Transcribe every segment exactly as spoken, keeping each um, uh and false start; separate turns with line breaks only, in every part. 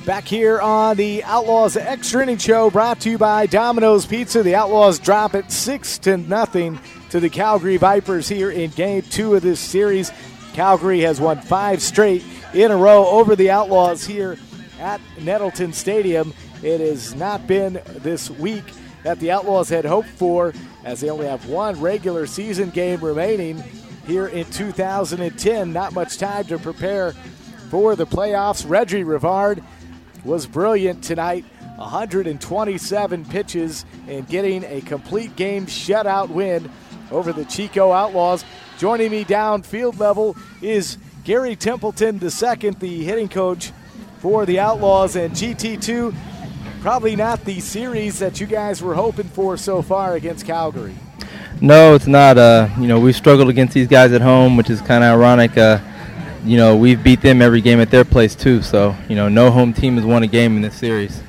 Back here on the Outlaws Extra Inning Show, brought to you by Domino's Pizza. The Outlaws drop it six to nothing to the Calgary Vipers here in Game Two of this series. Calgary has won five straight in a row over the Outlaws here at Nettleton Stadium. It has not been this week that the Outlaws had hoped for, as they only have one regular season game remaining here in two thousand ten. Not much time to prepare for the playoffs. Reggie Rivard was brilliant tonight, one hundred twenty-seven pitches and getting a complete game shutout win over the Chico Outlaws. Joining me down field level is Gary Templeton the second, the hitting coach for the Outlaws. And G T two, probably not the series that you guys were hoping for so far against Calgary.
No, it's not. Uh, you know, we've struggled against these guys at home, which is kind of ironic. Uh, You know, we've beat them every game at their place, too. So, you know, no home team has won a game in this series.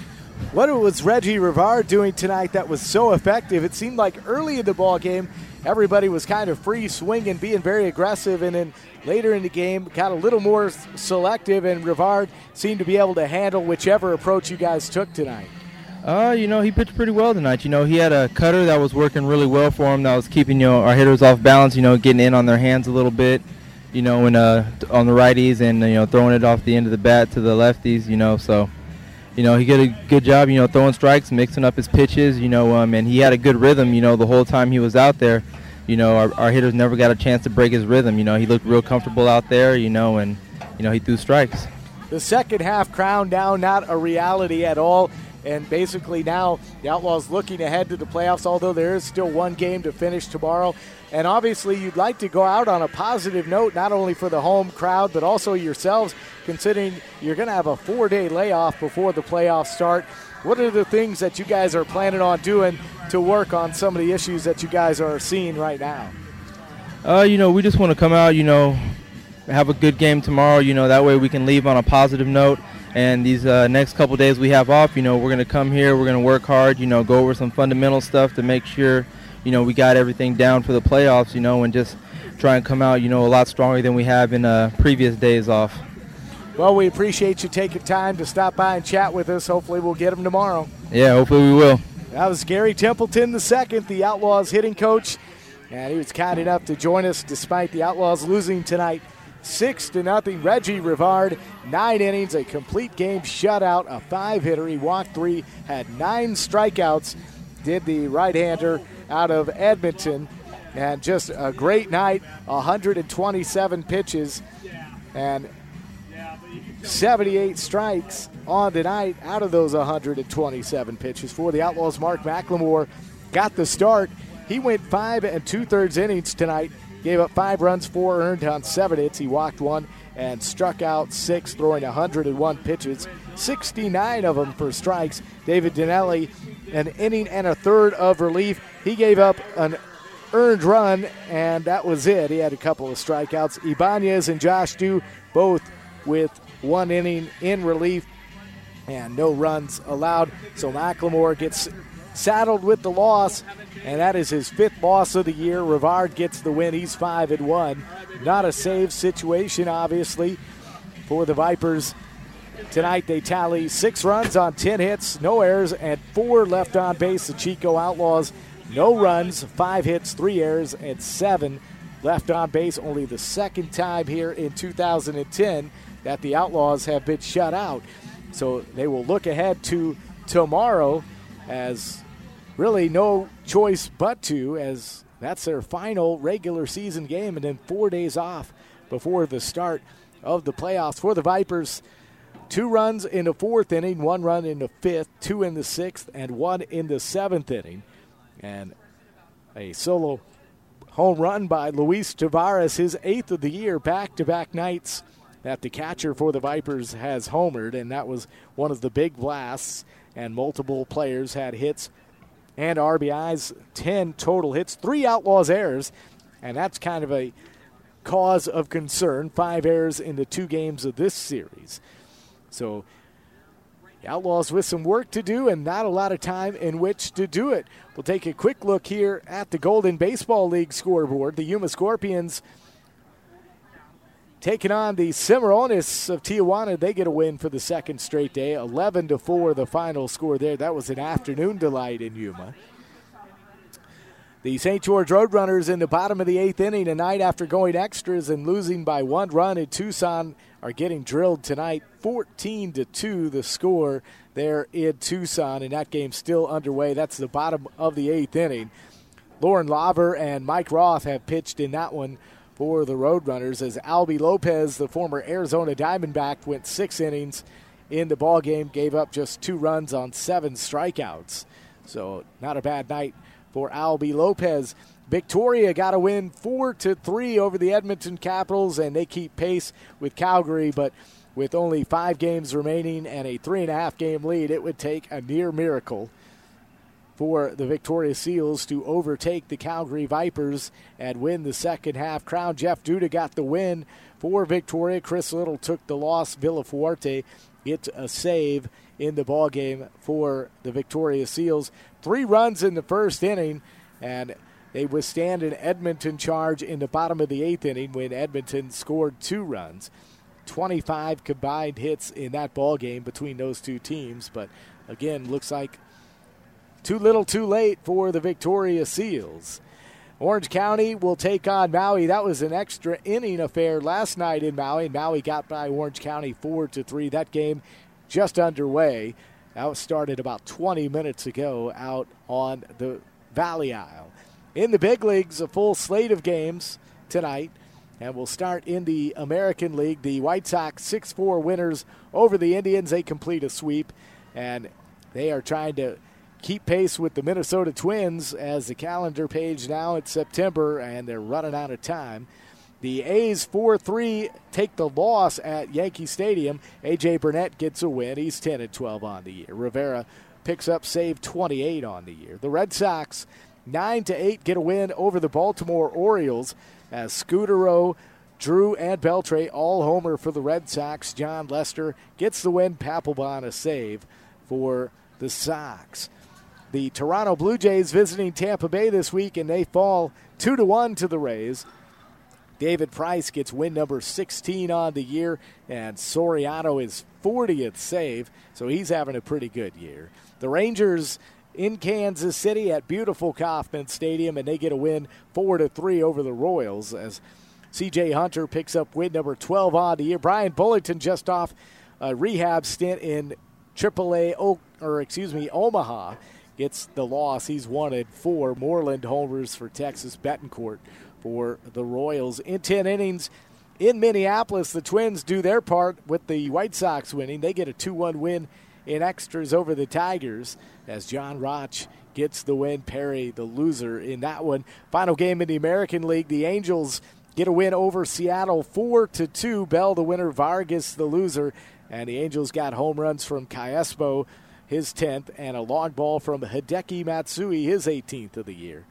What was Reggie Rivard doing tonight that was so effective? It seemed like early in the ball game, everybody was kind of free swinging, being very aggressive, and then later in the game got a little more selective, and Rivard seemed to be able to handle whichever approach you guys took tonight.
Uh, you know, he pitched pretty well tonight. You know, he had a cutter that was working really well for him, that was keeping, you know, our hitters off balance, you know, getting in on their hands a little bit. You know, and, uh, on the righties and, you know, throwing it off the end of the bat to the lefties, you know. So, you know, he did a good job, you know, throwing strikes, mixing up his pitches, you know, um, and he had a good rhythm, you know, the whole time he was out there. You know, our, our hitters never got a chance to break his rhythm. You know, he looked real comfortable out there, you know, and, you know, he threw strikes.
The second half crown now not a reality at all. And basically now the Outlaws looking ahead to the playoffs, although there is still one game to finish tomorrow. And obviously you'd like to go out on a positive note, not only for the home crowd, but also yourselves, considering you're going to have a four-day layoff before the playoffs start. What are the things that you guys are planning on doing to work on some of the issues that you guys are seeing right now?
Uh, you know, we just want to come out, you know, have a good game tomorrow. You know, that way we can leave on a positive note. And these uh, next couple days we have off, you know, we're going to come here, we're going to work hard, you know, go over some fundamental stuff to make sure, you know, we got everything down for the playoffs, you know, and just try and come out, you know, a lot stronger than we have in uh, previous days off.
Well, we appreciate you taking time to stop by and chat with us. Hopefully we'll get them tomorrow.
Yeah, hopefully we will.
That was Gary Templeton the second, the Outlaws hitting coach, and he was kind enough to join us despite the Outlaws losing tonight. Six to nothing. Reggie Rivard, nine innings, a complete game shutout, a five-hitter. He walked three, had nine strikeouts, did the right-hander out of Edmonton. And just a great night, one hundred twenty-seven pitches and seventy-eight strikes on the night out of those one hundred twenty-seven pitches. For the Outlaws, Mark McLemore got the start. He went five and two-thirds innings tonight. Gave up five runs, four earned on seven hits. He walked one and struck out six, throwing one hundred one pitches, sixty-nine of them for strikes. David Dinelli, an inning and a third of relief. He gave up an earned run, and that was it. He had a couple of strikeouts. Ibanez and Josh Dew both with one inning in relief and no runs allowed. So McLemore gets saddled with the loss, and that is his fifth loss of the year. Rivard gets the win. He's five and one. Not a save situation, obviously, for the Vipers. Tonight they tally six runs on ten hits, no errors, and four left on base. The Chico Outlaws, no runs, five hits, three errors, and seven left on base. Only the second time here in two thousand ten that the Outlaws have been shut out. So they will look ahead to tomorrow, as really no choice but to, as that's their final regular season game, and then four days off before the start of the playoffs. For the Vipers, two runs in the fourth inning, one run in the fifth, two in the sixth, and one in the seventh inning. And a solo home run by Luis Tavares, his eighth of the year, back-to-back nights that the catcher for the Vipers has homered, and that was one of the big blasts. And multiple players had hits and R B Is, ten total hits, three Outlaws errors, and that's kind of a cause of concern. Five errors in the two games of this series. So the Outlaws with some work to do and not a lot of time in which to do it. We'll take a quick look here at the Golden Baseball League scoreboard. The Yuma Scorpions taking on the Cimarrones of Tijuana. They get a win for the second straight day. eleven to four the final score there. That was an afternoon delight in Yuma. The Saint George Roadrunners in the bottom of the eighth inning tonight after going extras and losing by one run in Tucson are getting drilled tonight. fourteen to two the score there in Tucson, and that game's still underway. That's the bottom of the eighth inning. Lauren Lauber and Mike Roth have pitched in that one for the Roadrunners as Albie Lopez, the former Arizona Diamondback, went six innings in the ballgame, gave up just two runs on seven strikeouts. So not a bad night for Albie Lopez. Victoria got a win four to three over the Edmonton Capitals, and they keep pace with Calgary, but with only five games remaining and a three and a half game lead, it would take a near miracle for the Victoria Seals to overtake the Calgary Vipers and win the second half. Crown Jeff Duda got the win for Victoria. Chris Little took the loss. Villafuerte gets a save in the ballgame for the Victoria Seals. Three runs in the first inning, and they withstand an Edmonton charge in the bottom of the eighth inning when Edmonton scored two runs. twenty-five combined hits in that ballgame between those two teams, but again, looks like too little too late for the Victoria Seals. Orange County will take on Maui. That was an extra inning affair last night in Maui. Maui got by Orange County four to three. That game just underway. That started about twenty minutes ago out on the Valley Isle. In the big leagues, a full slate of games tonight. And we'll start in the American League. The White Sox six four winners over the Indians. They complete a sweep, and they are trying to keep pace with the Minnesota Twins as the calendar page now it's September, and they're running out of time. The A's four three take the loss at Yankee Stadium. A J. Burnett gets a win. He's ten and twelve on the year. Rivera picks up save twenty-eight on the year. The Red Sox nine to eight get a win over the Baltimore Orioles as Scudero, Drew, and Beltre all homer for the Red Sox. John Lester gets the win. Papelbon a save for the Sox. The Toronto Blue Jays visiting Tampa Bay this week, and they fall two to one to the Rays. David Price gets win number sixteen on the year, and Soriano his fortieth save, so he's having a pretty good year. The Rangers in Kansas City at beautiful Kauffman Stadium, and they get a win four to three over the Royals as C J Hunter picks up win number twelve on the year. Brian Bullington just off a rehab stint in triple A, or excuse me, Omaha, gets the loss. He's one and four. Moreland homers for Texas. Betancourt for the Royals. In ten innings in Minneapolis, the Twins do their part with the White Sox winning. They get a two one win in extras over the Tigers as John Roch gets the win. Perry, the loser in that one. Final game in the American League, the Angels get a win over Seattle four to two. Bell, the winner, Vargas, the loser. And the Angels got home runs from Cayespo, his tenth, and a long ball from Hideki Matsui, his eighteenth of the year.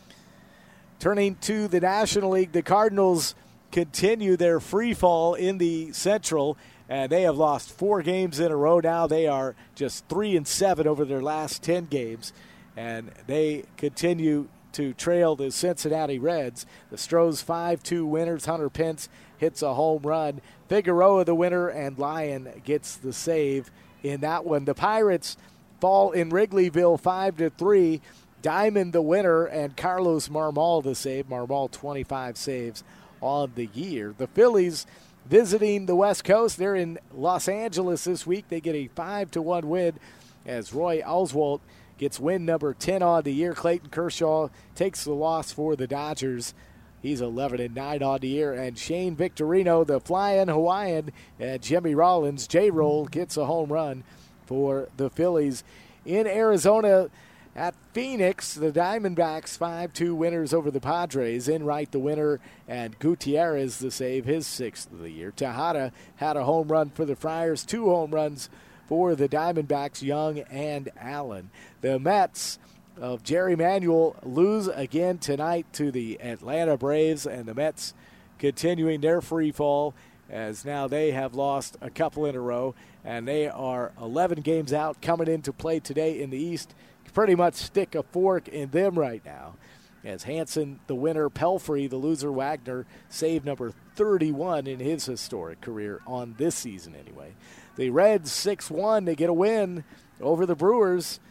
Turning to the National League, the Cardinals continue their free fall in the Central, and they have lost four games in a row now. They are just three and seven over their last ten games, and they continue to trail the Cincinnati Reds. The Stros five two winners. Hunter Pence hits a home run. Figueroa the winner, and Lyon gets the save in that one. The Pirates fall in Wrigleyville five to three. Diamond the winner, and Carlos Marmol the save. Marmol twenty-five saves on the year. The Phillies visiting the West Coast. They're in Los Angeles this week. They get a five to one win as Roy Oswalt gets win number ten on the year. Clayton Kershaw takes the loss for the Dodgers. He's eleven and nine on the year. And Shane Victorino, the flying Hawaiian, and Jimmy Rollins, J-Roll, gets a home run for the Phillies. In Arizona at Phoenix, the Diamondbacks five two winners over the Padres. Enright the winner, and Gutierrez the save, his sixth of the year. Tejada had a home run for the Friars, two home runs for the Diamondbacks, Young and Allen. The Mets of Jerry Manuel lose again tonight to the Atlanta Braves, and the Mets continuing their free fall as now they have lost a couple in a row, and they are eleven games out coming into play today in the East. Pretty much stick a fork in them right now as Hanson the winner, Pelfrey the loser, Wagner save number thirty-one in his historic career on this season anyway. The Reds six one to get a win over the Brewers.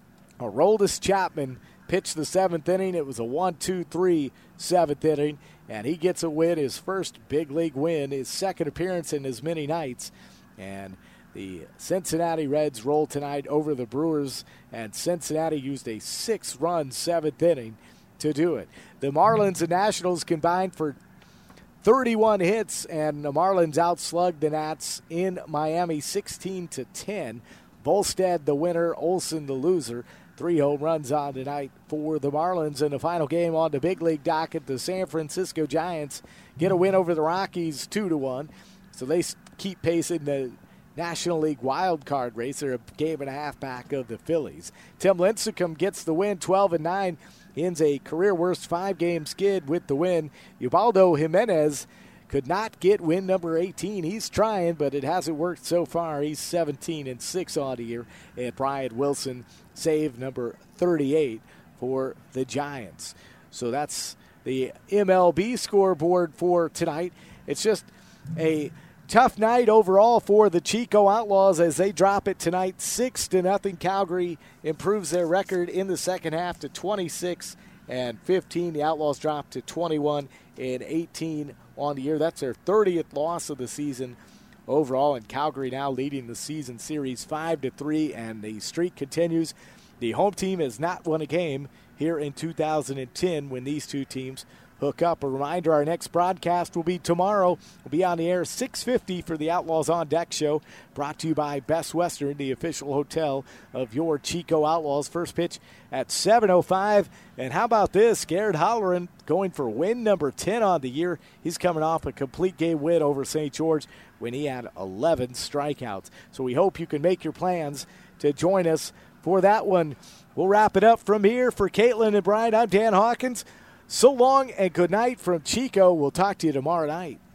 Aroldis Chapman pitched the seventh inning. It was a one two three seventh inning, and he gets a win, his first big league win, his second appearance in as many nights. And the Cincinnati Reds roll tonight over the Brewers, and Cincinnati used a six-run seventh inning to do it. The Marlins and Nationals combined for thirty-one hits, and the Marlins outslugged the Nats in Miami sixteen to ten. Volstad the winner, Olsen the loser. Three home runs on tonight for the Marlins. In the final game on the big league docket, the San Francisco Giants get a win over the Rockies two to one. So they keep pacing the National League wild card race. They're a game and a half back of the Phillies. Tim Lincecum gets the win, twelve and nine. Ends a career worst five-game skid with the win. Ubaldo Jimenez could not get win number eighteen. He's trying, but it hasn't worked so far. He's seventeen and six on the year. And Brian Wilson save number thirty-eight for the Giants. So that's the M L B scoreboard for tonight. It's just a tough night overall for the Chico Outlaws as they drop it tonight six to nothing. Calgary improves their record in the second half to twenty-six and fifteen. The Outlaws drop to twenty-one and eighteen on the year. That's their thirtieth loss of the season overall, and Calgary now leading the season series five to three, and the streak continues. The home team has not won a game here in two thousand ten when these two teams hook up. A reminder, our next broadcast will be tomorrow. We'll be on the air six fifty for the Outlaws on Deck show, brought to you by Best Western, the official hotel of your Chico Outlaws. First pitch at seven oh five. And how about this? Garrett Holleran going for win number ten on the year. He's coming off a complete game win over Saint George when he had eleven strikeouts. So we hope you can make your plans to join us for that one. We'll wrap it up from here. For Caitlin and Brian, I'm Dan Hawkins. So long and good night from Chico. We'll talk to you tomorrow night.